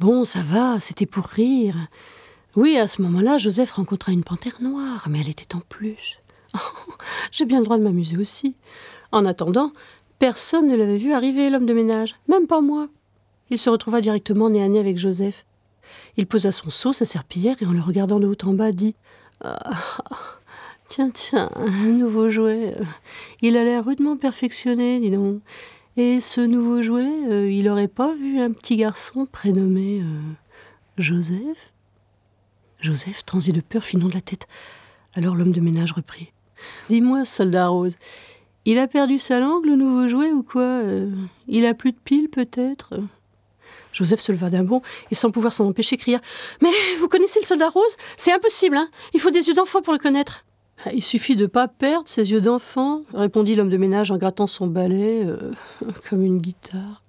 Bon, ça va, c'était pour rire. Oui, à ce moment-là, Joseph rencontra une panthère noire, mais elle était en plus. J'ai bien le droit de m'amuser aussi. En attendant, personne ne l'avait vu arriver, l'homme de ménage, même pas moi. Il se retrouva directement nez à nez avec Joseph. Il posa son seau, sa serpillière, et en le regardant de haut en bas, dit « Ah, tiens, un nouveau jouet. Il a l'air rudement perfectionné, dis donc. Et ce nouveau jouet, il aurait pas vu un petit garçon prénommé Joseph ?» Joseph, transi de peur, fit non de la tête. Alors l'homme de ménage reprit. « Dis-moi, soldat Rose, il a perdu sa langue, le nouveau jouet, ou quoi? Il a plus de piles, peut-être ?» Joseph se leva d'un bond et, sans pouvoir s'en empêcher, cria « Mais vous connaissez le soldat Rose? C'est impossible, hein. Il faut des yeux d'enfant pour le connaître. » « Il suffit de pas perdre ses yeux d'enfant, » répondit l'homme de ménage en grattant son balai comme une guitare.